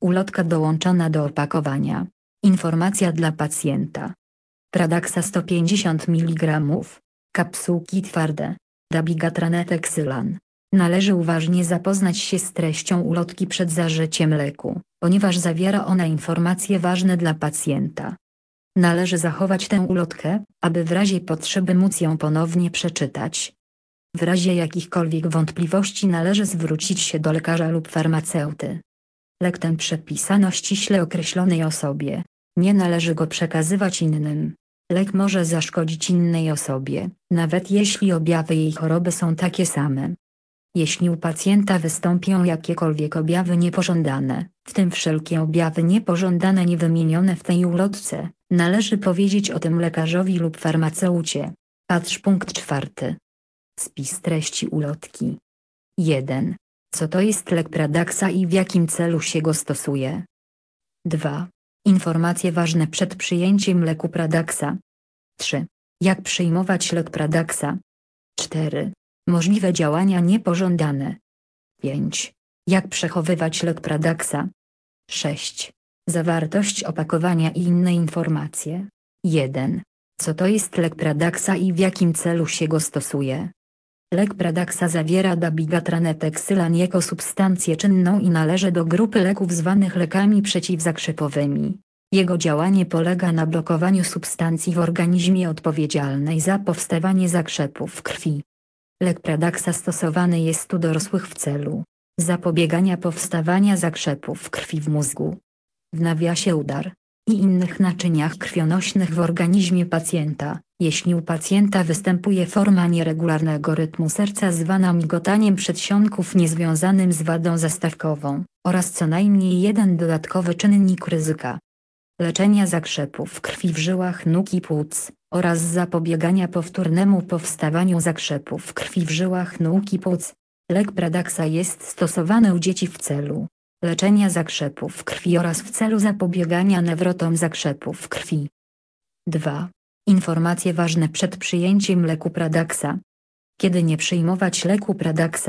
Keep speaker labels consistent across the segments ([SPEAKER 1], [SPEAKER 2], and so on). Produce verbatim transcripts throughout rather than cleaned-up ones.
[SPEAKER 1] Ulotka dołączona do opakowania. Informacja dla pacjenta. Pradaxa sto pięćdziesiąt miligramów. Kapsułki twarde. Dabigatran/Exylan. Należy uważnie zapoznać się z treścią ulotki przed zażyciem leku, ponieważ zawiera ona informacje ważne dla pacjenta. Należy zachować tę ulotkę, aby w razie potrzeby móc ją ponownie przeczytać. W razie jakichkolwiek wątpliwości należy zwrócić się do lekarza lub farmaceuty. Lek ten przepisano ściśle określonej osobie. Nie należy go przekazywać innym. Lek może zaszkodzić innej osobie, nawet jeśli objawy jej choroby są takie same. Jeśli u pacjenta wystąpią jakiekolwiek objawy niepożądane, w tym wszelkie objawy niepożądane niewymienione w tej ulotce, należy powiedzieć o tym lekarzowi lub farmaceucie. Patrz punkt czwarty. Spis treści ulotki. jeden. Co to jest lek Pradaxa i w jakim celu się go stosuje? dwa. Informacje ważne przed przyjęciem leku Pradaxa. trzy. Jak przyjmować lek Pradaxa? cztery. Możliwe działania niepożądane. pięć. Jak przechowywać lek Pradaxa? sześć. Zawartość opakowania i inne informacje. jeden. Co to jest lek Pradaxa i w jakim celu się go stosuje? Lek Pradaxa zawiera dabigatran/Exylan jako substancję czynną i należy do grupy leków zwanych lekami przeciwzakrzepowymi. Jego działanie polega na blokowaniu substancji w organizmie odpowiedzialnej za powstawanie zakrzepów w krwi. Lek Pradaxa stosowany jest u dorosłych w celu zapobiegania powstawania zakrzepów w krwi w mózgu, w nawiasie udar i innych naczyniach krwionośnych w organizmie pacjenta, jeśli u pacjenta występuje forma nieregularnego rytmu serca zwana migotaniem przedsionków niezwiązanym z wadą zastawkową, oraz co najmniej jeden dodatkowy czynnik ryzyka. Leczenia zakrzepów krwi w żyłach nóg i płuc, oraz zapobiegania powtórnemu powstawaniu zakrzepów krwi w żyłach nóg i płuc. Lek Pradaxa jest stosowany u dzieci w celu leczenia zakrzepów krwi oraz w celu zapobiegania nawrotom zakrzepów krwi. dwa. Informacje ważne przed przyjęciem leku Pradaxa. Kiedy nie przyjmować leku Pradaxa?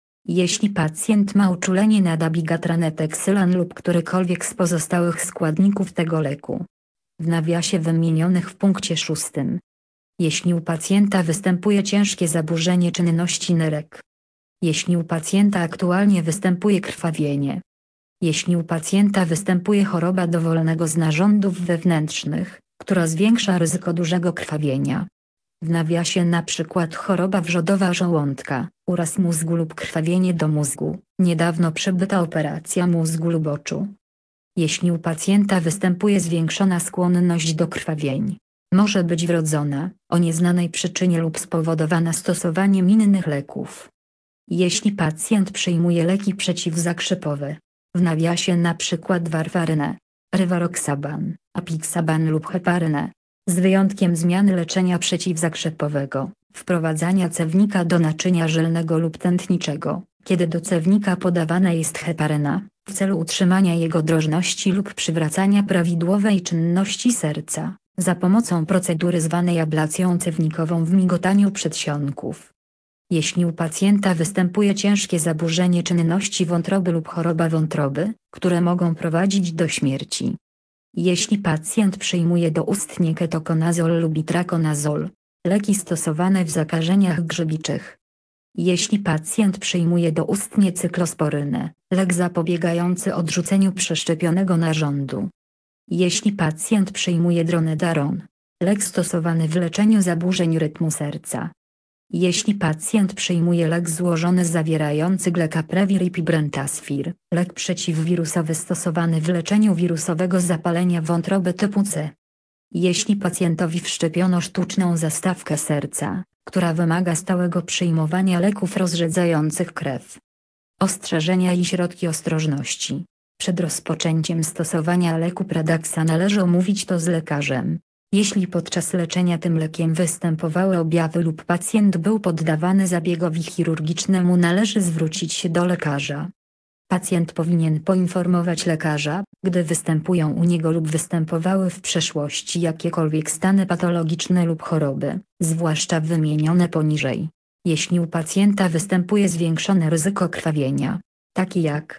[SPEAKER 1] Jeśli pacjent ma uczulenie na dabigatran/Exylan lub którykolwiek z pozostałych składników tego leku, w nawiasie wymienionych w punkcie szóstym. Jeśli u pacjenta występuje ciężkie zaburzenie czynności nerek. Jeśli u pacjenta aktualnie występuje krwawienie. Jeśli u pacjenta występuje choroba dowolnego z narządów wewnętrznych, która zwiększa ryzyko dużego krwawienia. W nawiasie na przykład choroba wrzodowa żołądka, uraz mózgu lub krwawienie do mózgu, niedawno przebyta operacja mózgu lub oczu. Jeśli u pacjenta występuje zwiększona skłonność do krwawień, może być wrodzona, o nieznanej przyczynie lub spowodowana stosowaniem innych leków. Jeśli pacjent przyjmuje leki przeciwzakrzepowe, w nawiasie na przykład warfarynę, rivaroxaban, apixaban lub heparynę, z wyjątkiem zmiany leczenia przeciwzakrzepowego, wprowadzania cewnika do naczynia żylnego lub tętniczego, kiedy do cewnika podawana jest heparyna, w celu utrzymania jego drożności lub przywracania prawidłowej czynności serca, za pomocą procedury zwanej ablacją cewnikową w migotaniu przedsionków. Jeśli u pacjenta występuje ciężkie zaburzenie czynności wątroby lub choroba wątroby, które mogą prowadzić do śmierci. Jeśli pacjent przyjmuje doustnie ketokonazol lub itrakonazol, leki stosowane w zakażeniach grzybiczych. Jeśli pacjent przyjmuje doustnie cyklosporynę, lek zapobiegający odrzuceniu przeszczepionego narządu. Jeśli pacjent przyjmuje dronedaron, lek stosowany w leczeniu zaburzeń rytmu serca. Jeśli pacjent przyjmuje lek złożony zawierający glecaprevir i pibrentasfir, lek przeciwwirusowy stosowany w leczeniu wirusowego zapalenia wątroby typu C. Jeśli pacjentowi wszczepiono sztuczną zastawkę serca, która wymaga stałego przyjmowania leków rozrzedzających krew. Ostrzeżenia i środki ostrożności. Przed rozpoczęciem stosowania leku Pradaxa należy omówić to z lekarzem. Jeśli podczas leczenia tym lekiem występowały objawy lub pacjent był poddawany zabiegowi chirurgicznemu, należy zwrócić się do lekarza. Pacjent powinien poinformować lekarza, gdy występują u niego lub występowały w przeszłości jakiekolwiek stany patologiczne lub choroby, zwłaszcza wymienione poniżej. Jeśli u pacjenta występuje zwiększone ryzyko krwawienia, takie jak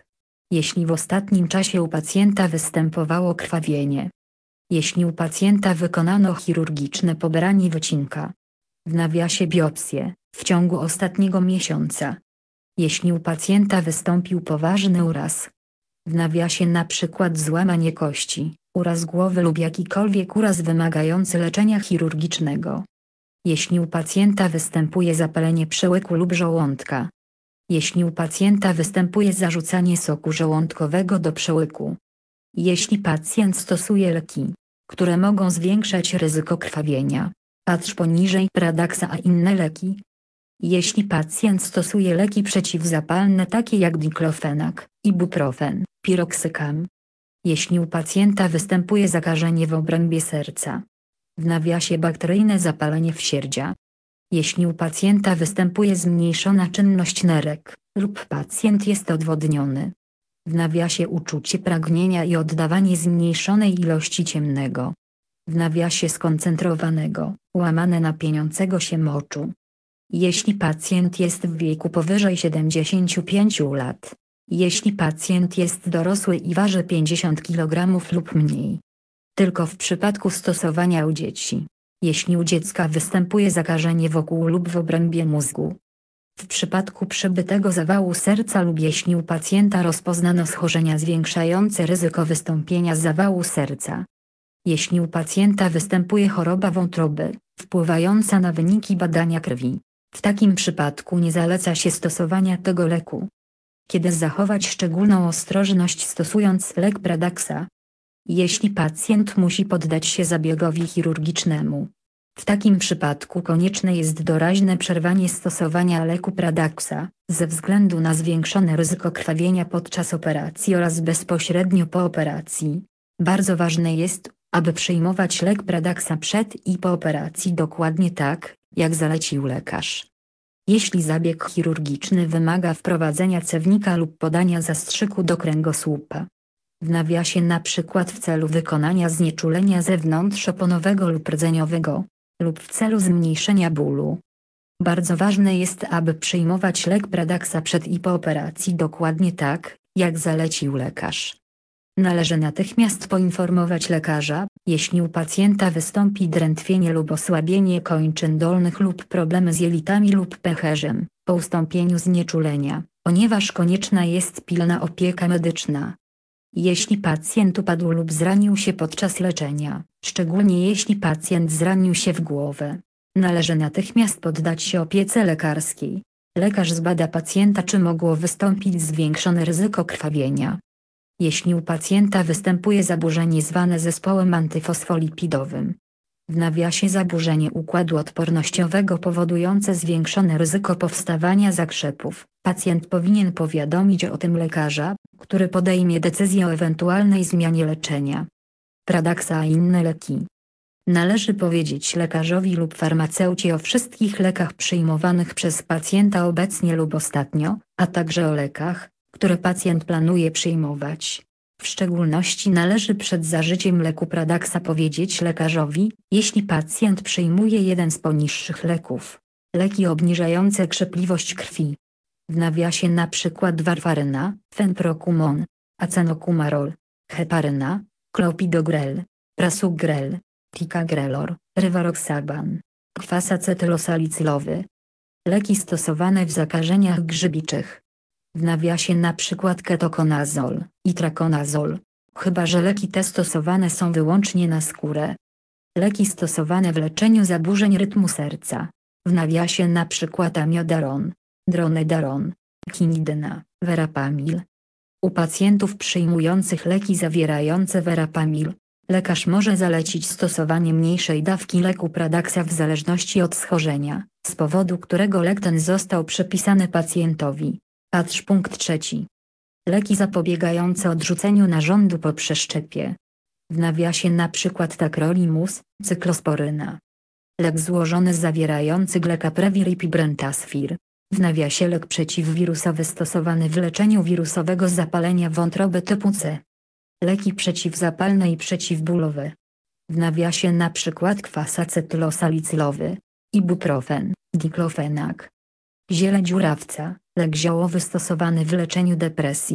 [SPEAKER 1] Jeśli w ostatnim czasie u pacjenta występowało krwawienie. Jeśli u pacjenta wykonano chirurgiczne pobranie wycinka. W nawiasie biopsję, w ciągu ostatniego miesiąca. Jeśli u pacjenta wystąpił poważny uraz. W nawiasie na przykład złamanie kości, uraz głowy lub jakikolwiek uraz wymagający leczenia chirurgicznego. Jeśli u pacjenta występuje zapalenie przełyku lub żołądka. Jeśli u pacjenta występuje zarzucanie soku żołądkowego do przełyku. Jeśli pacjent stosuje leki, które mogą zwiększać ryzyko krwawienia. Patrz poniżej. Pradaxa a inne leki. Jeśli pacjent stosuje leki przeciwzapalne takie jak diklofenak, ibuprofen, piroksykam. Jeśli u pacjenta występuje zakażenie w obrębie serca. W nawiasie bakteryjne zapalenie wsierdzia. Jeśli u pacjenta występuje zmniejszona czynność nerek, lub pacjent jest odwodniony. W nawiasie uczucie pragnienia i oddawanie zmniejszonej ilości ciemnego. W nawiasie skoncentrowanego, łamane na pieniącego się moczu. Jeśli pacjent jest w wieku powyżej siedemdziesięciu pięciu lat. Jeśli pacjent jest dorosły i waży pięćdziesiąt kilogramów lub mniej. Tylko w przypadku stosowania u dzieci. Jeśli u dziecka występuje zakażenie wokół lub w obrębie mózgu. W przypadku przebytego zawału serca lub jeśli u pacjenta rozpoznano schorzenia zwiększające ryzyko wystąpienia zawału serca. Jeśli u pacjenta występuje choroba wątroby, wpływająca na wyniki badania krwi. W takim przypadku nie zaleca się stosowania tego leku. Kiedy zachować szczególną ostrożność stosując lek Pradaxa? Jeśli pacjent musi poddać się zabiegowi chirurgicznemu. W takim przypadku konieczne jest doraźne przerwanie stosowania leku Pradaxa, ze względu na zwiększone ryzyko krwawienia podczas operacji oraz bezpośrednio po operacji. Bardzo ważne jest, aby przyjmować lek Pradaxa przed i po operacji dokładnie tak, jak zalecił lekarz. Jeśli zabieg chirurgiczny wymaga wprowadzenia cewnika lub podania zastrzyku do kręgosłupa. W nawiasie na przykład w celu wykonania znieczulenia zewnątrzoponowego lub rdzeniowego, lub w celu zmniejszenia bólu. Bardzo ważne jest, aby przyjmować lek Pradaxa przed i po operacji dokładnie tak, jak zalecił lekarz. Należy natychmiast poinformować lekarza, jeśli u pacjenta wystąpi drętwienie lub osłabienie kończyn dolnych lub problemy z jelitami lub pęcherzem, po ustąpieniu znieczulenia, ponieważ konieczna jest pilna opieka medyczna. Jeśli pacjent upadł lub zranił się podczas leczenia, szczególnie jeśli pacjent zranił się w głowę, należy natychmiast poddać się opiece lekarskiej. Lekarz zbada pacjenta, czy mogło wystąpić zwiększone ryzyko krwawienia. Jeśli u pacjenta występuje zaburzenie zwane zespołem antyfosfolipidowym. W nawiasie zaburzenie układu odpornościowego powodujące zwiększone ryzyko powstawania zakrzepów, pacjent powinien powiadomić o tym lekarza, który podejmie decyzję o ewentualnej zmianie leczenia. Pradaxa a inne leki. Należy powiedzieć lekarzowi lub farmaceucie o wszystkich lekach przyjmowanych przez pacjenta obecnie lub ostatnio, a także o lekach, które pacjent planuje przyjmować. W szczególności należy przed zażyciem leku Pradaxa powiedzieć lekarzowi, jeśli pacjent przyjmuje jeden z poniższych leków. Leki obniżające krzepliwość krwi. W nawiasie na przykład warfaryna, fenprokumon, acenokumarol, heparyna, clopidogrel, prasugrel, ticagrelor, rivaroxaban, kwas acetylosalicylowy. Leki stosowane w zakażeniach grzybiczych. W nawiasie na przykład ketokonazol, itrakonazol, chyba że leki te stosowane są wyłącznie na skórę. Leki stosowane w leczeniu zaburzeń rytmu serca. W nawiasie na przykład amiodaron, dronedaron, quinidina, verapamil. U pacjentów przyjmujących leki zawierające verapamil, lekarz może zalecić stosowanie mniejszej dawki leku Pradaxa w zależności od schorzenia, z powodu którego lek ten został przepisany pacjentowi. Patrz punkt trzeci. Leki zapobiegające odrzuceniu narządu po przeszczepie. W nawiasie na przykład tacrolimus, cyklosporyna. Lek złożony zawierający glecaprevir i pibrentasfir. W nawiasie lek przeciwwirusowy stosowany w leczeniu wirusowego zapalenia wątroby typu C. Leki przeciwzapalne i przeciwbólowe. W nawiasie na przykład kwas acetylosalicylowy, ibuprofen, diklofenak. Ziele dziurawca, lek ziołowy stosowany w leczeniu depresji.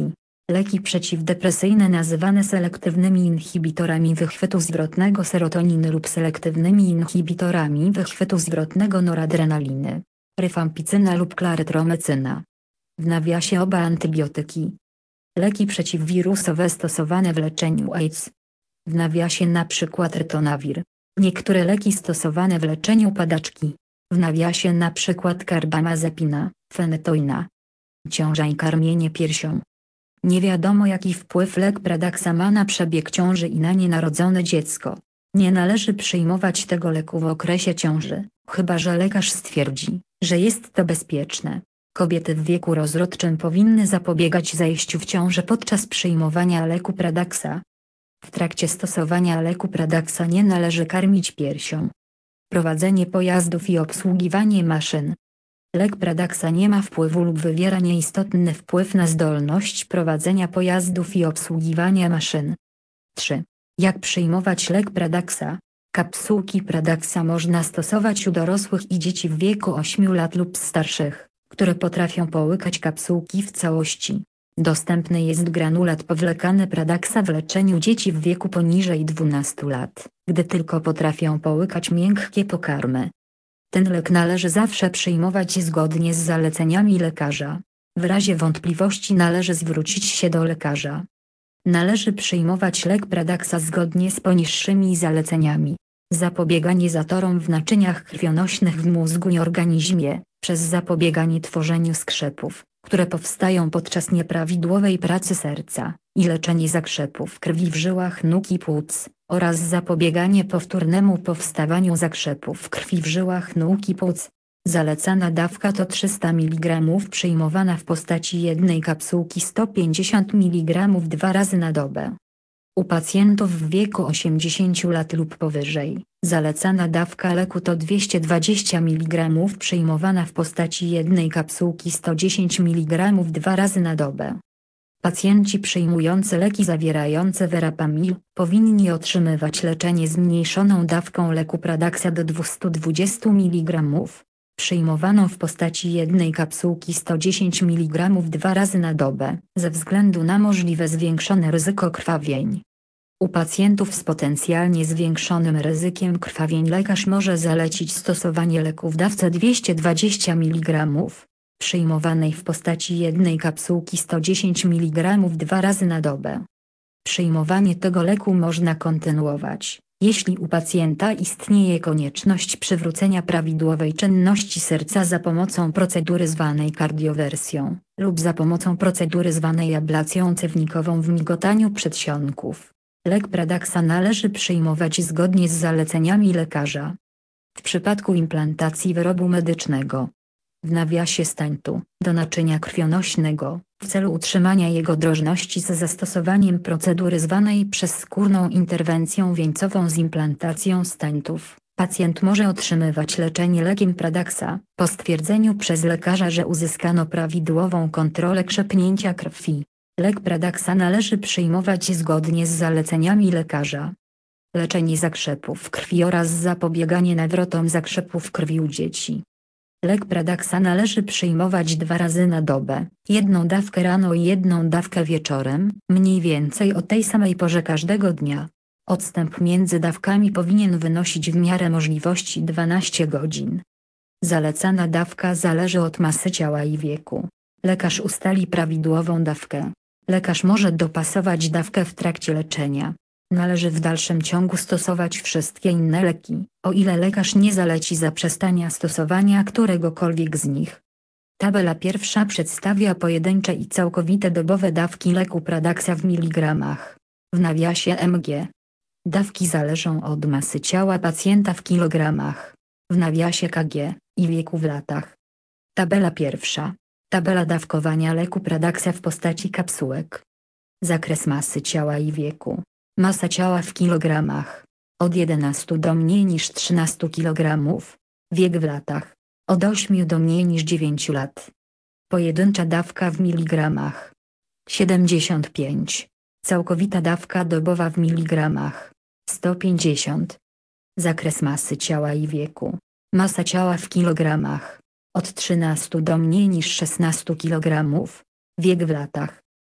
[SPEAKER 1] Leki przeciwdepresyjne nazywane selektywnymi inhibitorami wychwytu zwrotnego serotoniny lub selektywnymi inhibitorami wychwytu zwrotnego noradrenaliny, ryfampicyna lub klarytromycyna. W nawiasie oba antybiotyki. Leki przeciwwirusowe stosowane w leczeniu AIDS. W nawiasie na przykład rytonawir. Niektóre leki stosowane w leczeniu padaczki. W nawiasie na przykład karbamazepina, fenytoina. Ciąża i karmienie piersią. Nie wiadomo jaki wpływ lek Pradaxa ma na przebieg ciąży i na nienarodzone dziecko. Nie należy przyjmować tego leku w okresie ciąży, chyba że lekarz stwierdzi, że jest to bezpieczne. Kobiety w wieku rozrodczym powinny zapobiegać zajściu w ciążę podczas przyjmowania leku Pradaxa. W trakcie stosowania leku Pradaxa nie należy karmić piersią. Prowadzenie pojazdów i obsługiwanie maszyn. Lek Pradaxa nie ma wpływu lub wywiera nieistotny wpływ na zdolność prowadzenia pojazdów i obsługiwania maszyn. trzy. Jak przyjmować lek Pradaxa? Kapsułki Pradaxa można stosować u dorosłych i dzieci w wieku ośmiu lat lub starszych, które potrafią połykać kapsułki w całości. Dostępny jest granulat powlekany Pradaxa w leczeniu dzieci w wieku poniżej dwunastu lat, gdy tylko potrafią połykać miękkie pokarmy. Ten lek należy zawsze przyjmować zgodnie z zaleceniami lekarza. W razie wątpliwości należy zwrócić się do lekarza. Należy przyjmować lek Pradaxa zgodnie z poniższymi zaleceniami. Zapobieganie zatorom w naczyniach krwionośnych w mózgu i organizmie, przez zapobieganie tworzeniu skrzepów, które powstają podczas nieprawidłowej pracy serca, i leczenie zakrzepów krwi w żyłach nóg i płuc, oraz zapobieganie powtórnemu powstawaniu zakrzepów krwi w żyłach nóg i płuc. Zalecana dawka to trzysta miligramów przyjmowana w postaci jednej kapsułki sto pięćdziesiąt miligramów dwa razy na dobę. U pacjentów w wieku osiemdziesięciu lat lub powyżej, zalecana dawka leku to dwieście dwadzieścia miligramów przyjmowana w postaci jednej kapsułki sto dziesięć miligramów dwa razy na dobę. Pacjenci przyjmujący leki zawierające verapamil powinni otrzymywać leczenie zmniejszoną dawką leku Pradaxa do dwieście dwadzieścia miligramów, przyjmowaną w postaci jednej kapsułki sto dziesięć miligramów dwa razy na dobę, ze względu na możliwe zwiększone ryzyko krwawień. U pacjentów z potencjalnie zwiększonym ryzykiem krwawień lekarz może zalecić stosowanie leku w dawce dwieście dwadzieścia miligramów, przyjmowanej w postaci jednej kapsułki sto dziesięć miligramów dwa razy na dobę. Przyjmowanie tego leku można kontynuować, jeśli u pacjenta istnieje konieczność przywrócenia prawidłowej czynności serca za pomocą procedury zwanej kardiowersją, lub za pomocą procedury zwanej ablacją cewnikową w migotaniu przedsionków. Lek Pradaxa należy przyjmować zgodnie z zaleceniami lekarza. W przypadku implantacji wyrobu medycznego, w nawiasie stentu, do naczynia krwionośnego, w celu utrzymania jego drożności z zastosowaniem procedury zwanej przezskórną interwencją wieńcową z implantacją stentów, pacjent może otrzymywać leczenie lekiem Pradaxa, po stwierdzeniu przez lekarza, że uzyskano prawidłową kontrolę krzepnięcia krwi. Lek Pradaxa należy przyjmować zgodnie z zaleceniami lekarza. Leczenie zakrzepów krwi oraz zapobieganie nawrotom zakrzepów krwi u dzieci. Lek Pradaxa należy przyjmować dwa razy na dobę, jedną dawkę rano i jedną dawkę wieczorem, mniej więcej o tej samej porze każdego dnia. Odstęp między dawkami powinien wynosić w miarę możliwości dwanaście godzin. Zalecana dawka zależy od masy ciała i wieku. Lekarz ustali prawidłową dawkę. Lekarz może dopasować dawkę w trakcie leczenia. Należy w dalszym ciągu stosować wszystkie inne leki, o ile lekarz nie zaleci zaprzestania stosowania któregokolwiek z nich. Tabela pierwsza przedstawia pojedyncze i całkowite dobowe dawki leku Pradaxa w miligramach. W nawiasie M G. Dawki zależą od masy ciała pacjenta w kilogramach. W nawiasie K G i wieku w latach. Tabela pierwsza. Tabela dawkowania leku Pradaxa w postaci kapsułek. Zakres masy ciała i wieku. Masa ciała w kilogramach. Od jedenastu do mniej niż trzynastu kilogramów. Wiek w latach. Od ośmiu do mniej niż dziewięciu lat. Pojedyncza dawka w miligramach. siedemdziesiąt pięć. Całkowita dawka dobowa w miligramach. sto pięćdziesiąt. Zakres masy ciała i wieku. Masa ciała w kilogramach. Od trzynastu do mniej niż szesnastu kilogramów. Wiek w latach.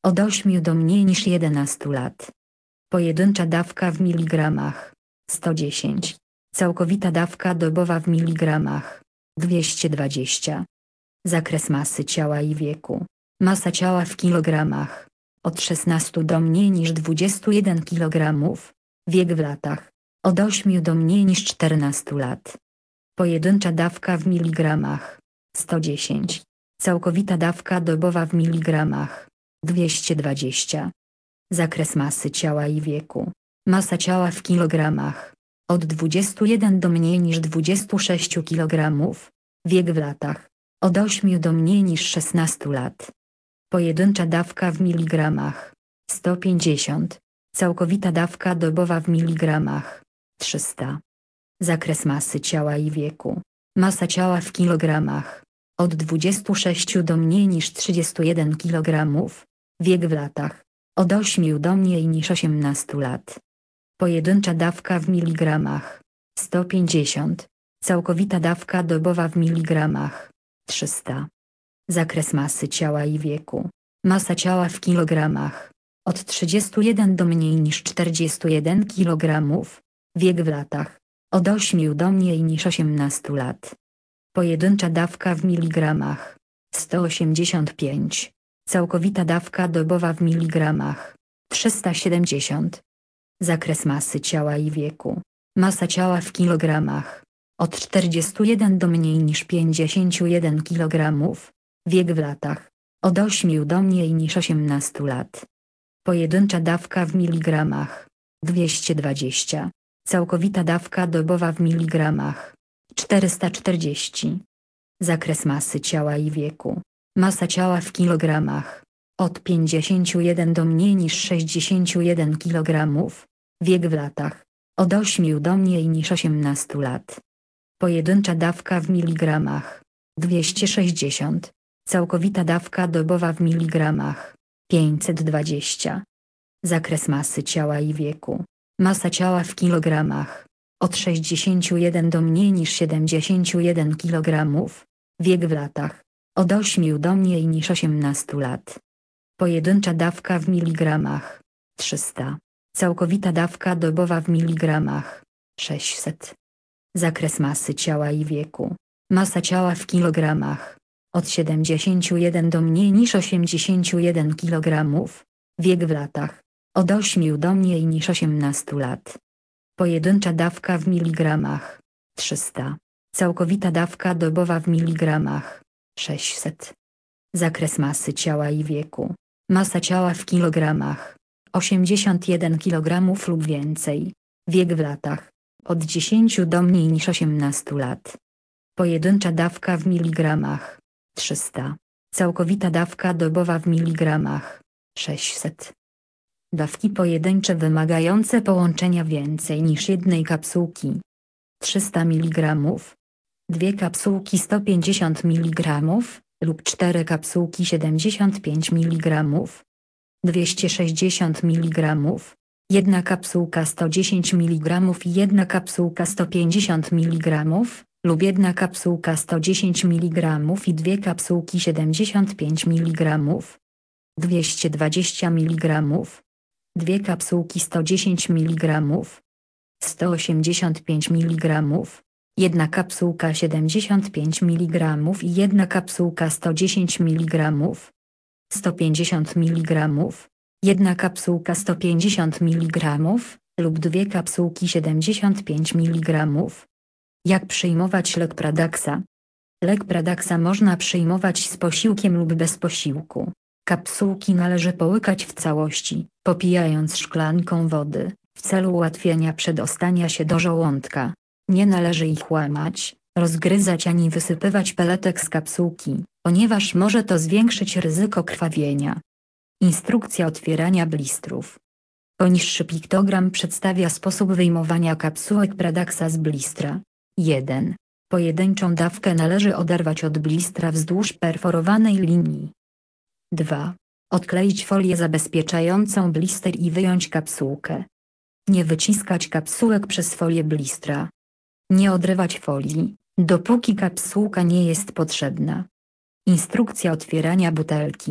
[SPEAKER 1] Od ośmiu do mniej niż jedenastu lat. Pojedyncza dawka w miligramach. sto dziesięć. Całkowita dawka dobowa w miligramach. dwieście dwadzieścia. Zakres masy ciała i wieku. Masa ciała w kilogramach. Od szesnastu do mniej niż dwudziestu jeden kilogramów. Wiek w latach. Od ośmiu do mniej niż czternastu lat. Pojedyncza dawka w miligramach. sto dziesięć. Całkowita dawka dobowa w miligramach. dwieście dwadzieścia. Zakres masy ciała i wieku. Masa ciała w kilogramach. Od dwudziestu jeden do mniej niż dwudziestu sześciu kilogramów. Wiek w latach. Od ośmiu do mniej niż szesnastu lat. Pojedyncza dawka w miligramach. sto pięćdziesiąt. Całkowita dawka dobowa w miligramach. trzysta. Zakres masy ciała i wieku. Masa ciała w kilogramach. Od dwudziestu sześciu do mniej niż trzydziestu jeden kilogramów. Wiek w latach. Od ośmiu do mniej niż osiemnastu lat. Pojedyncza dawka w miligramach. sto pięćdziesiąt. Całkowita dawka dobowa w miligramach. trzysta. Zakres masy ciała i wieku. Masa ciała w kilogramach. Od trzydziestu jeden do mniej niż czterdziestu jeden kilogramów. Wiek w latach. Od ośmiu do mniej niż osiemnastu lat. Pojedyncza dawka w miligramach. sto osiemdziesiąt pięć. Całkowita dawka dobowa w miligramach. trzysta siedemdziesiąt. Zakres masy ciała i wieku. Masa ciała w kilogramach. Od czterdziestu jeden do mniej niż pięćdziesięciu jeden kilogramów. Wiek w latach. Od ośmiu do mniej niż osiemnastu lat. Pojedyncza dawka w miligramach. dwieście dwadzieścia. Całkowita dawka dobowa w miligramach. czterysta czterdzieści. Zakres masy ciała i wieku. Masa ciała w kilogramach. Od pięćdziesięciu jeden do mniej niż sześćdziesięciu jeden kilogramów. Wiek w latach. Od ośmiu do mniej niż osiemnastu lat. Pojedyncza dawka w miligramach. dwieście sześćdziesiąt. Całkowita dawka dobowa w miligramach. pięćset dwadzieścia. Zakres masy ciała i wieku. Masa ciała w kilogramach. Od sześćdziesięciu jeden do mniej niż siedemdziesięciu jeden kilogramów. Wiek w latach. Od ośmiu do mniej niż osiemnastu lat. Pojedyncza dawka w miligramach. trzysta. Całkowita dawka dobowa w miligramach. sześćset. Zakres masy ciała i wieku. Masa ciała w kilogramach. Od siedemdziesięciu jeden do mniej niż osiemdziesięciu jeden kilogramów. Wiek w latach. Od ośmiu do mniej niż osiemnastu lat. Pojedyncza dawka w miligramach. trzysta. Całkowita dawka dobowa w miligramach. sześćset. Zakres masy ciała i wieku. Masa ciała w kilogramach. osiemdziesiąt jeden kilogramów lub więcej. Wiek w latach. Od dziesięciu do mniej niż osiemnastu lat. Pojedyncza dawka w miligramach. trzysta. Całkowita dawka dobowa w miligramach. sześćset. Dawki pojedyncze wymagające połączenia więcej niż jednej kapsułki. trzysta miligramów. Dwie kapsułki sto pięćdziesiąt miligramów, lub cztery kapsułki siedemdziesiąt pięć miligramów. dwieście sześćdziesiąt miligramów. Jedna kapsułka sto dziesięć miligramów i jedna kapsułka sto pięćdziesiąt miligramów, lub jedna kapsułka sto dziesięć miligramów i dwie kapsułki siedemdziesiąt pięć miligramów. dwieście dwadzieścia miligramów. Dwie kapsułki sto dziesięć miligramów. sto osiemdziesiąt pięć miligramów. Jedna kapsułka siedemdziesiąt pięć miligramów i jedna kapsułka sto dziesięć miligramów. sto pięćdziesiąt miligramów. Jedna kapsułka sto pięćdziesiąt miligramów, lub dwie kapsułki siedemdziesiąt pięć miligramów. Jak przyjmować lek Pradaxa? Lek Pradaxa można przyjmować z posiłkiem lub bez posiłku. Kapsułki należy połykać w całości, popijając szklanką wody, w celu ułatwienia przedostania się do żołądka. Nie należy ich łamać, rozgryzać ani wysypywać peletek z kapsułki, ponieważ może to zwiększyć ryzyko krwawienia. Instrukcja otwierania blistrów. Poniższy piktogram przedstawia sposób wyjmowania kapsułek Pradaxa z blistra. jeden. Pojedynczą dawkę należy oderwać od blistra wzdłuż perforowanej linii. dwa. Odkleić folię zabezpieczającą blister i wyjąć kapsułkę. Nie wyciskać kapsułek przez folię blistra. Nie odrywać folii, dopóki kapsułka nie jest potrzebna. Instrukcja otwierania butelki.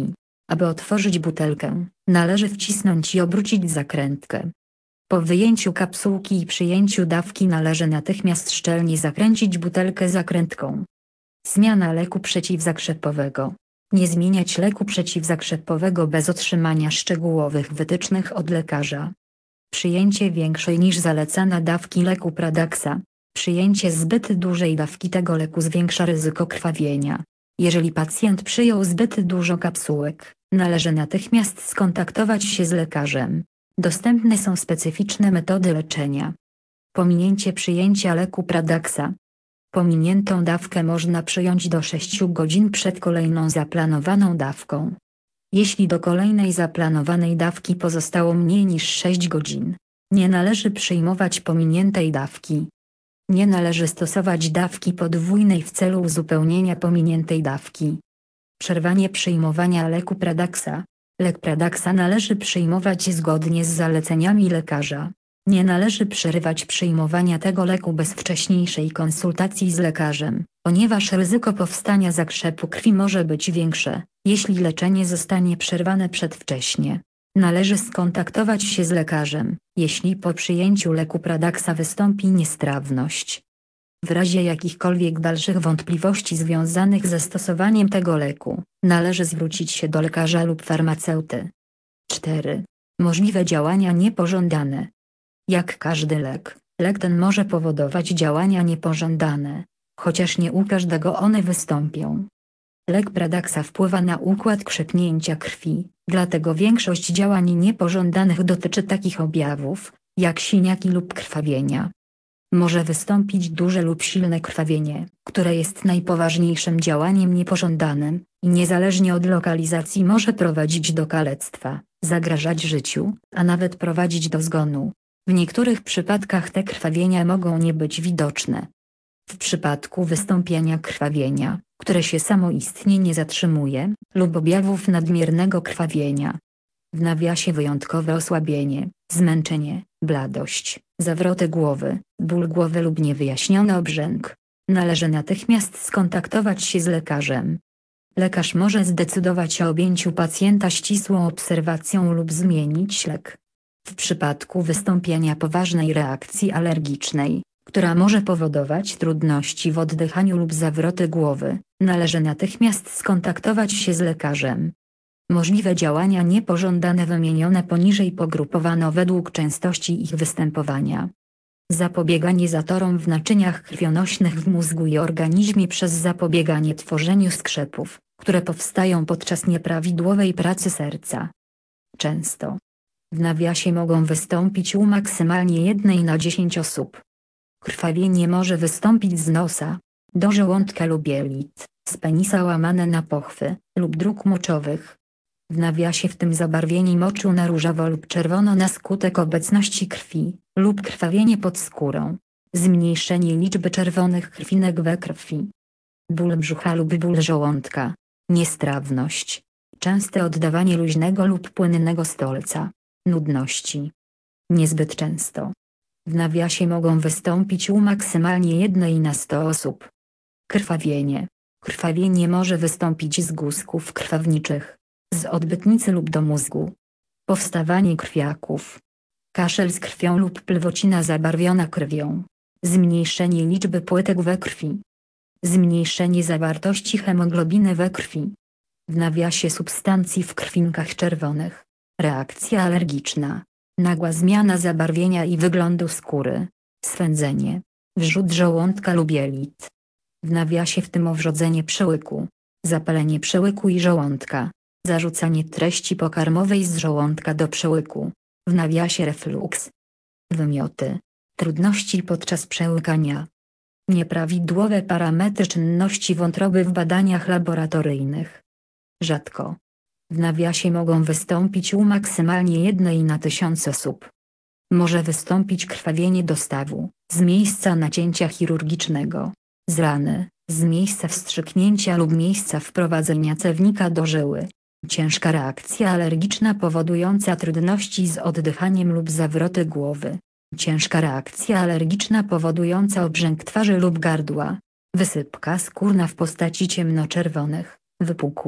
[SPEAKER 1] Aby otworzyć butelkę, należy wcisnąć i obrócić zakrętkę. Po wyjęciu kapsułki i przyjęciu dawki należy natychmiast szczelnie zakręcić butelkę zakrętką. Zmiana leku przeciwzakrzepowego. Nie zmieniać leku przeciwzakrzepowego bez otrzymania szczegółowych wytycznych od lekarza. Przyjęcie większej niż zalecana dawki leku Pradaxa. Przyjęcie zbyt dużej dawki tego leku zwiększa ryzyko krwawienia. Jeżeli pacjent przyjął zbyt dużo kapsułek, należy natychmiast skontaktować się z lekarzem. Dostępne są specyficzne metody leczenia. Pominięcie przyjęcia leku Pradaxa. Pominiętą dawkę można przyjąć do sześciu godzin przed kolejną zaplanowaną dawką. Jeśli do kolejnej zaplanowanej dawki pozostało mniej niż sześć godzin, nie należy przyjmować pominiętej dawki. Nie należy stosować dawki podwójnej w celu uzupełnienia pominiętej dawki. Przerwanie przyjmowania leku Pradaxa. Lek Pradaxa należy przyjmować zgodnie z zaleceniami lekarza. Nie należy przerywać przyjmowania tego leku bez wcześniejszej konsultacji z lekarzem, ponieważ ryzyko powstania zakrzepu krwi może być większe, jeśli leczenie zostanie przerwane przedwcześnie. Należy skontaktować się z lekarzem, jeśli po przyjęciu leku Pradaxa wystąpi niestrawność. W razie jakichkolwiek dalszych wątpliwości związanych ze stosowaniem tego leku, należy zwrócić się do lekarza lub farmaceuty. cztery. Możliwe działania niepożądane. Jak każdy lek, lek ten może powodować działania niepożądane, chociaż nie u każdego one wystąpią. Lek Pradaxa wpływa na układ krzepnięcia krwi, dlatego większość działań niepożądanych dotyczy takich objawów, jak siniaki lub krwawienia. Może wystąpić duże lub silne krwawienie, które jest najpoważniejszym działaniem niepożądanym i niezależnie od lokalizacji może prowadzić do kalectwa, zagrażać życiu, a nawet prowadzić do zgonu. W niektórych przypadkach te krwawienia mogą nie być widoczne. W przypadku wystąpienia krwawienia, które się samoistnie nie zatrzymuje, lub objawów nadmiernego krwawienia. W nawiasie wyjątkowe osłabienie, zmęczenie, bladość, zawroty głowy, ból głowy lub niewyjaśniony obrzęk. Należy natychmiast skontaktować się z lekarzem. Lekarz może zdecydować o objęciu pacjenta ścisłą obserwacją lub zmienić lek. W przypadku wystąpienia poważnej reakcji alergicznej, która może powodować trudności w oddychaniu lub zawroty głowy, należy natychmiast skontaktować się z lekarzem. Możliwe działania niepożądane wymienione poniżej pogrupowano według częstości ich występowania. Zapobieganie zatorom w naczyniach krwionośnych w mózgu i organizmie przez zapobieganie tworzeniu skrzepów, które powstają podczas nieprawidłowej pracy serca. Często. W nawiasie mogą wystąpić u maksymalnie jednej na dziesięć osób. Krwawienie może wystąpić z nosa, do żołądka lub jelit, z penisa łamane na pochwy, lub dróg moczowych. W nawiasie w tym zabarwienie moczu na różowo lub czerwono na skutek obecności krwi, lub krwawienie pod skórą. Zmniejszenie liczby czerwonych krwinek we krwi. Ból brzucha lub ból żołądka. Niestrawność. Częste oddawanie luźnego lub płynnego stolca. Nudności. Niezbyt często. W nawiasie mogą wystąpić u maksymalnie jednej na sto osób. Krwawienie. Krwawienie może wystąpić z guzków krwawniczych, z odbytnicy lub do mózgu. Powstawanie krwiaków. Kaszel z krwią lub plwocina zabarwiona krwią. Zmniejszenie liczby płytek we krwi. Zmniejszenie zawartości hemoglobiny we krwi. W nawiasie substancji w krwinkach czerwonych. Reakcja alergiczna. Nagła zmiana zabarwienia i wyglądu skóry. Swędzenie. Wrzód żołądka lub jelit. W nawiasie w tym owrzodzenie przełyku. Zapalenie przełyku i żołądka. Zarzucanie treści pokarmowej z żołądka do przełyku. W nawiasie refluks. Wymioty. Trudności podczas przełykania. Nieprawidłowe parametry czynności wątroby w badaniach laboratoryjnych. Rzadko. W nawiasie mogą wystąpić u maksymalnie jednej na tysiąc osób. Może wystąpić krwawienie dostawu, z miejsca nacięcia chirurgicznego, z rany, z miejsca wstrzyknięcia lub miejsca wprowadzenia cewnika do żyły. Ciężka reakcja alergiczna powodująca trudności z oddychaniem lub zawroty głowy. Ciężka reakcja alergiczna powodująca obrzęk twarzy lub gardła. Wysypka skórna w postaci ciemnoczerwonych, wypukłych,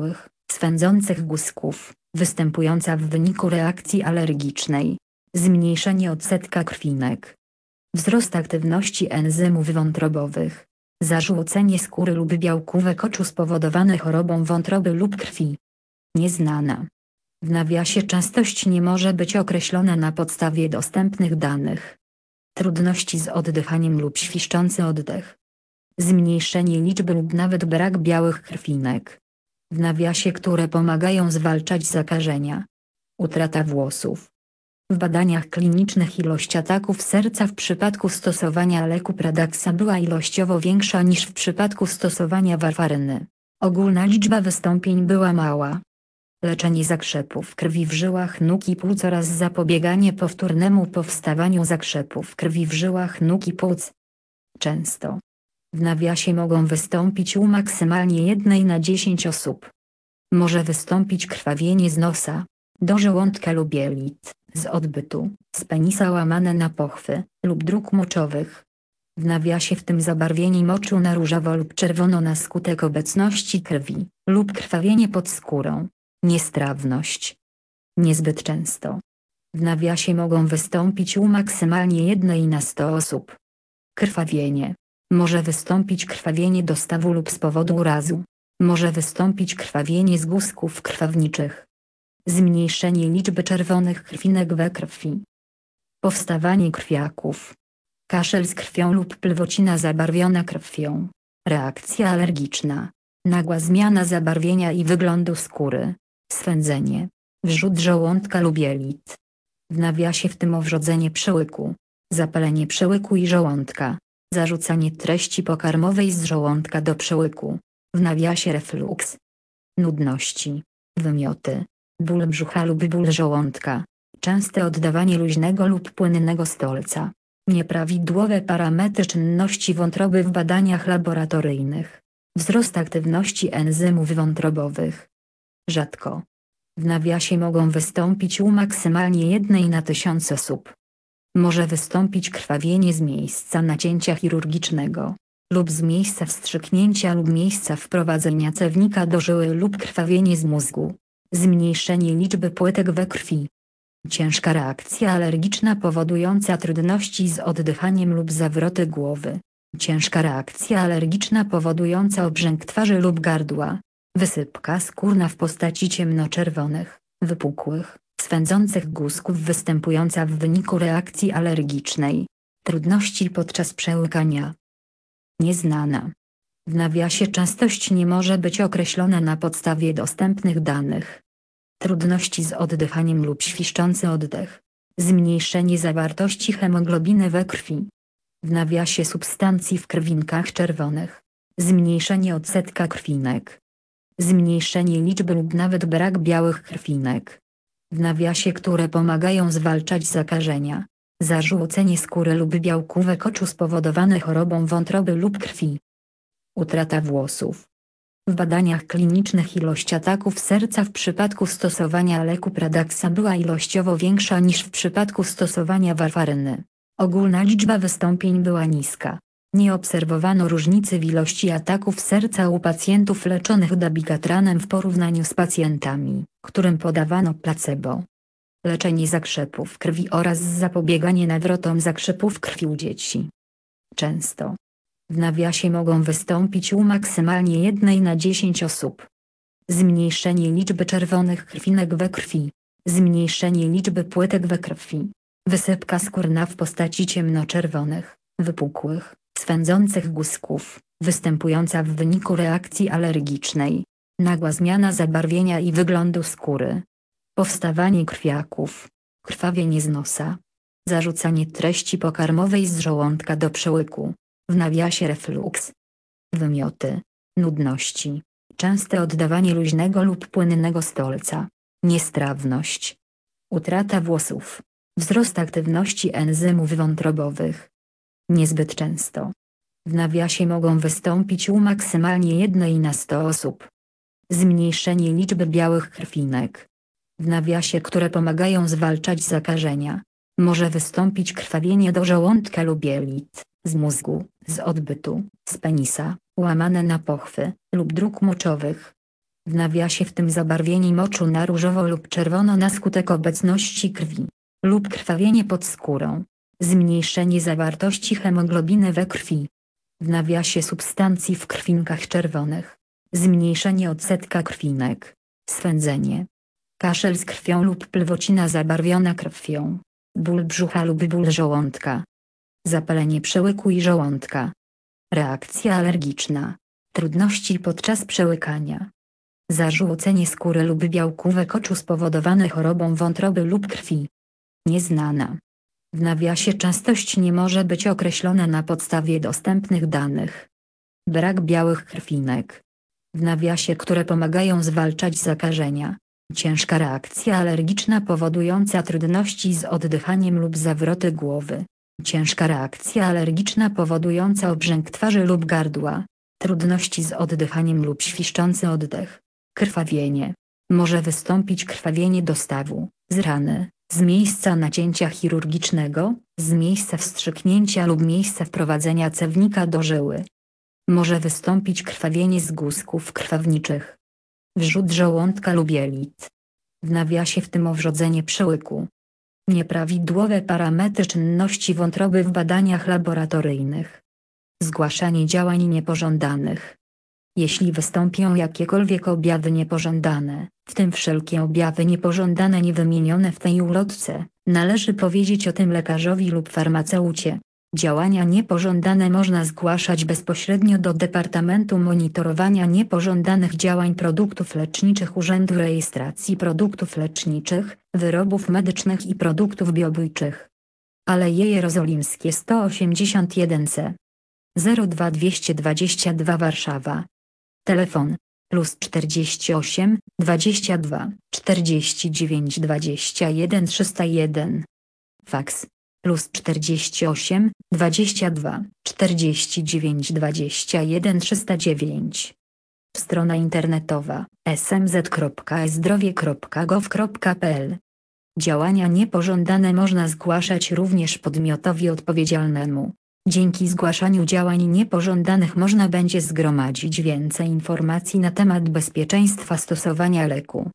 [SPEAKER 1] swędzących guzków, występująca w wyniku reakcji alergicznej, zmniejszenie odsetka krwinek, wzrost aktywności enzymów wątrobowych, zażłocenie skóry lub białkówek oczu spowodowane chorobą wątroby lub krwi. Nieznana. W nawiasie częstość nie może być określona na podstawie dostępnych danych. Trudności z oddychaniem lub świszczący oddech. Zmniejszenie liczby lub nawet brak białych krwinek. W nawiasie, które pomagają zwalczać zakażenia. Utrata włosów. W badaniach klinicznych ilość ataków serca w przypadku stosowania leku Pradaxa była ilościowo większa niż w przypadku stosowania warfaryny. Ogólna liczba wystąpień była mała. Leczenie zakrzepów krwi w żyłach nóg i płuc oraz zapobieganie powtórnemu powstawaniu zakrzepów krwi w żyłach nóg i płuc. Często. W nawiasie mogą wystąpić u maksymalnie jednej na dziesięć osób. Może wystąpić krwawienie z nosa, do żołądka lub jelit, z odbytu, z penisa łamane na pochwy, lub dróg moczowych. W nawiasie w tym zabarwienie moczu na różowo lub czerwono na skutek obecności krwi, lub krwawienie pod skórą. Niestrawność. Niezbyt często. W nawiasie mogą wystąpić u maksymalnie jednej na sto osób. Krwawienie. Może wystąpić krwawienie dostawu lub z powodu urazu. Może wystąpić krwawienie z guzków krwawniczych. Zmniejszenie liczby czerwonych krwinek we krwi. Powstawanie krwiaków. Kaszel z krwią lub plwocina zabarwiona krwią. Reakcja alergiczna. Nagła zmiana zabarwienia i wyglądu skóry. Swędzenie. Wrzód żołądka lub jelit. W nawiasie w tym owrzodzenie przełyku. Zapalenie przełyku i żołądka. Zarzucanie treści pokarmowej z żołądka do przełyku. W nawiasie refluks. Nudności. Wymioty. Ból brzucha lub ból żołądka. Częste oddawanie luźnego lub płynnego stolca. Nieprawidłowe parametry czynności wątroby w badaniach laboratoryjnych. Wzrost aktywności enzymów wątrobowych. Rzadko. W nawiasie mogą wystąpić u maksymalnie jednej na tysiąc osób. Może wystąpić krwawienie z miejsca nacięcia chirurgicznego, lub z miejsca wstrzyknięcia lub miejsca wprowadzenia cewnika do żyły lub krwawienie z mózgu. Zmniejszenie liczby płytek we krwi. Ciężka reakcja alergiczna powodująca trudności z oddychaniem lub zawroty głowy. Ciężka reakcja alergiczna powodująca obrzęk twarzy lub gardła. Wysypka skórna w postaci ciemnoczerwonych, wypukłych, swędzących guzków występująca w wyniku reakcji alergicznej. Trudności podczas przełykania. Nieznana. W nawiasie częstość nie może być określona na podstawie dostępnych danych. Trudności z oddychaniem lub świszczący oddech. Zmniejszenie zawartości hemoglobiny we krwi. W nawiasie substancji w krwinkach czerwonych. Zmniejszenie odsetka krwinek. Zmniejszenie liczby lub nawet brak białych krwinek. W nawiasie, które pomagają zwalczać zakażenia. Zażłocenie skóry lub białkówek oczu spowodowane chorobą wątroby lub krwi. Utrata włosów. W badaniach klinicznych ilość ataków serca w przypadku stosowania leku Pradaxa była ilościowo większa niż w przypadku stosowania warfaryny. Ogólna liczba wystąpień była niska. Nie obserwowano różnicy w ilości ataków serca u pacjentów leczonych dabigatranem w porównaniu z pacjentami, którym podawano placebo. Leczenie zakrzepów krwi oraz zapobieganie nawrotom zakrzepów krwi u dzieci. Często. W nawiasie mogą wystąpić u maksymalnie jednej na dziesięć osób. Zmniejszenie liczby czerwonych krwinek we krwi. Zmniejszenie liczby płytek we krwi. Wysypka skórna w postaci ciemnoczerwonych, wypukłych, swędzących guzków, występująca w wyniku reakcji alergicznej. Nagła zmiana zabarwienia i wyglądu skóry. Powstawanie krwiaków. Krwawienie z nosa. Zarzucanie treści pokarmowej z żołądka do przełyku. W nawiasie refluks. Wymioty. Nudności. Częste oddawanie luźnego lub płynnego stolca. Niestrawność. Utrata włosów. Wzrost aktywności enzymów wątrobowych. Niezbyt często. W nawiasie mogą wystąpić u maksymalnie jednej na sto osób. Zmniejszenie liczby białych krwinek. W nawiasie, które pomagają zwalczać zakażenia. Może wystąpić krwawienie do żołądka lub jelit, z mózgu, z odbytu, z penisa, łamane na pochwy, lub dróg moczowych. W nawiasie w tym zabarwienie moczu na różowo lub czerwono na skutek obecności krwi lub krwawienie pod skórą. Zmniejszenie zawartości hemoglobiny we krwi. W nawiasie substancji w krwinkach czerwonych. Zmniejszenie odsetka krwinek. Swędzenie. Kaszel z krwią lub plwocina zabarwiona krwią. Ból brzucha lub ból żołądka. Zapalenie przełyku i żołądka. Reakcja alergiczna. Trudności podczas przełykania. Zażółcenie skóry lub białkówek oczu spowodowane chorobą wątroby lub krwi. Nieznana. W nawiasie częstość nie może być określona na podstawie dostępnych danych. Brak białych krwinek. W nawiasie, które pomagają zwalczać zakażenia. Ciężka reakcja alergiczna powodująca trudności z oddychaniem lub zawroty głowy. Ciężka reakcja alergiczna powodująca obrzęk twarzy lub gardła. Trudności z oddychaniem lub świszczący oddech. Krwawienie. Może wystąpić krwawienie dostawu, z rany, z miejsca nacięcia chirurgicznego, z miejsca wstrzyknięcia lub miejsca wprowadzenia cewnika do żyły. Może wystąpić krwawienie z guzków krwawniczych. Wrzód żołądka lub jelit. W nawiasie w tym owrzodzenie przełyku. Nieprawidłowe parametry czynności wątroby w badaniach laboratoryjnych. Zgłaszanie działań niepożądanych. Jeśli wystąpią jakiekolwiek objawy niepożądane, w tym wszelkie objawy niepożądane niewymienione w tej ulotce, należy powiedzieć o tym lekarzowi lub farmaceucie. Działania niepożądane można zgłaszać bezpośrednio do Departamentu Monitorowania Niepożądanych Działań Produktów Leczniczych Urzędu Rejestracji Produktów Leczniczych, Wyrobów Medycznych i Produktów Biobójczych. Aleje Jerozolimskie sto osiemdziesiąt jeden C. zero dwa dwieście dwadzieścia dwa Warszawa. Telefon plus czterdzieści osiem, dwadzieścia dwa, czterdzieści dziewięć dwadzieścia jeden trzysta jeden. Faks plus czterdzieści osiem, dwadzieścia dwa, czterdzieści dziewięć dwadzieścia jeden trzysta dziewięć. Strona internetowa s m z kropka e zdrowie kropka gov kropka p l. Działania niepożądane można zgłaszać również podmiotowi odpowiedzialnemu. Dzięki zgłaszaniu działań niepożądanych można będzie zgromadzić więcej informacji na temat bezpieczeństwa stosowania leku.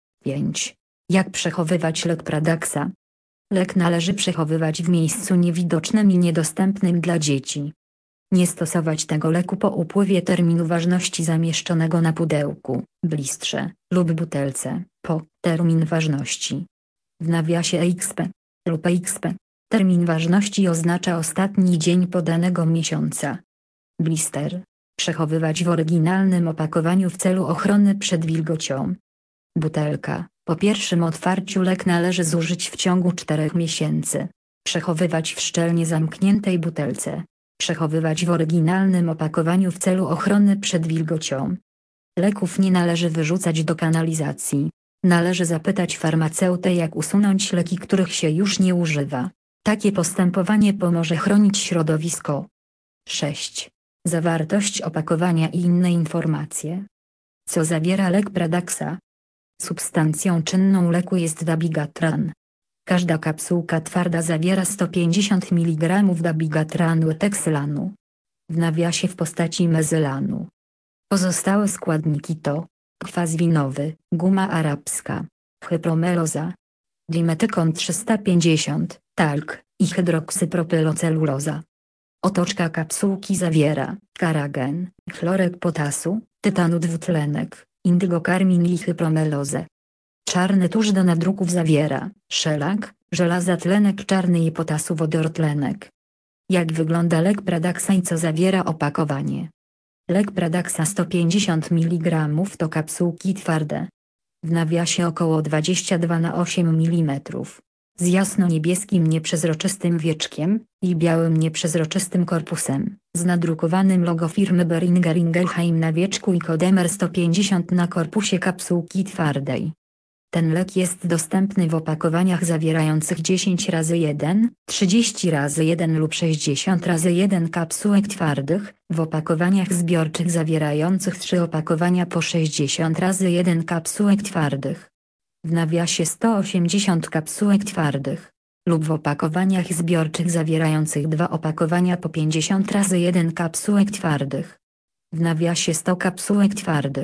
[SPEAKER 1] pięć. Jak przechowywać lek Pradaxa? Lek należy przechowywać w miejscu niewidocznym i niedostępnym dla dzieci. Nie stosować tego leku po upływie terminu ważności zamieszczonego na pudełku, blistrze lub butelce, po termin ważności. W nawiasie E X P lub E X P. Termin ważności oznacza ostatni dzień podanego miesiąca. Blister. Przechowywać w oryginalnym opakowaniu w celu ochrony przed wilgocią. Butelka. Po pierwszym otwarciu lek należy zużyć w ciągu czterech miesięcy. Przechowywać w szczelnie zamkniętej butelce. Przechowywać w oryginalnym opakowaniu w celu ochrony przed wilgocią. Leków nie należy wyrzucać do kanalizacji. Należy zapytać farmaceutę, jak usunąć leki, których się już nie używa. Takie postępowanie pomoże chronić środowisko. sześć. Zawartość opakowania i inne informacje. Co zawiera lek Pradaxa? Substancją czynną leku jest dabigatran. Każda kapsułka twarda zawiera sto pięćdziesiąt miligramów dabigatranu teksylanu. W nawiasie w postaci mezylanu. Pozostałe składniki to kwas winowy, guma arabska, hypromeloza, dimetykon trzysta pięćdziesiąt, talk i hydroksypropyloceluloza. Otoczka kapsułki zawiera karagen, chlorek potasu, tytanu dwutlenek, indygokarmin i hypromelozę. Czarny tusz do nadruków zawiera szelak, żelaza tlenek czarny i potasu wodortlenek. Jak wygląda lek Pradaxa i co zawiera opakowanie? Lek Pradaxa sto pięćdziesiąt miligramów to kapsułki twarde. W nawiasie około dwadzieścia dwa na osiem milimetrów. Z jasno-niebieskim nieprzezroczystym wieczkiem i białym nieprzezroczystym korpusem, z nadrukowanym logo firmy Boehringer Ingelheim na wieczku i kodem R sto pięćdziesiąt na korpusie kapsułki twardej. Ten lek jest dostępny w opakowaniach zawierających dziesięć razy jeden, trzydzieści razy jeden lub sześćdziesiąt razy jeden kapsułek twardych, w opakowaniach zbiorczych zawierających trzy opakowania po sześćdziesiąt razy jeden kapsułek twardych. W nawiasie sto osiemdziesiąt kapsułek twardych, lub w opakowaniach zbiorczych zawierających dwa opakowania po pięćdziesiąt razy jeden kapsułek twardych. W nawiasie sto kapsułek twardych.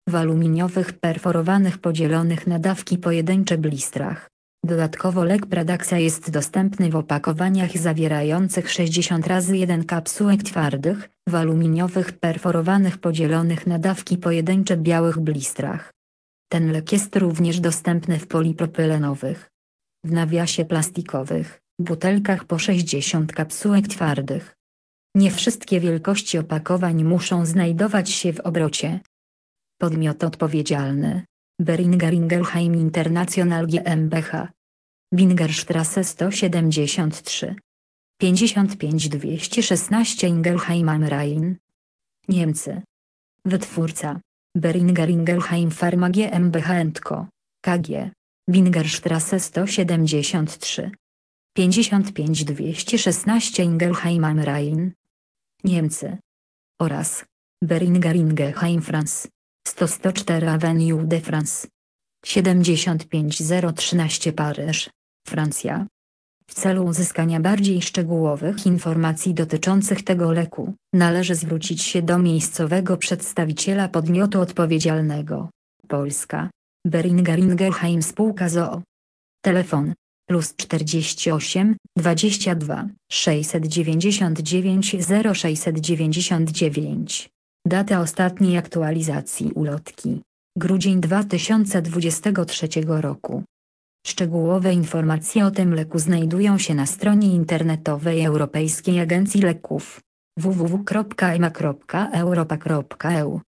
[SPEAKER 1] w aluminiowych perforowanych podzielonych na dawki pojedyncze blistrach. Dodatkowo lek Pradaxa jest dostępny w opakowaniach zawierających sześćdziesiąt razy jeden kapsułek twardych, w aluminiowych perforowanych podzielonych na dawki pojedyncze białych blistrach. Ten lek jest również dostępny w polipropylenowych, w nawiasie plastikowych, butelkach po sześćdziesiąt kapsułek twardych. Nie wszystkie wielkości opakowań muszą znajdować się w obrocie. Podmiot odpowiedzialny: Boehringer Ingelheim International GmbH. Bingerstrasse sto siedemdziesiąt trzy, pięćdziesiąt pięć dwieście szesnaście Ingelheim am Rhein. Niemcy. Wytwórca: Boehringer Ingelheim Pharma GmbH and Co. K G. Bingerstrasse sto siedemdziesiąt trzy, pięćdziesiąt pięć dwieście szesnaście Ingelheim am Rhein. Niemcy. Oraz Boehringer Ingelheim France. sto sto cztery Avenue de France. siedemdziesiąt pięć zero trzynaście Paryż, Francja. W celu uzyskania bardziej szczegółowych informacji dotyczących tego leku, należy zwrócić się do miejscowego przedstawiciela podmiotu odpowiedzialnego. Polska. Boehringer Ingelheim Spółka z o o. Telefon: plus czterdzieści osiem, dwadzieścia dwa, sześćset dziewięćdziesiąt dziewięć zero sześćset dziewięćdziesiąt dziewięć. Data ostatniej aktualizacji ulotki: grudzień dwa tysiące dwudziestego trzeciego roku. Szczegółowe informacje o tym leku znajdują się na stronie internetowej Europejskiej Agencji Leków w w w kropka e m a kropka europa kropka e u.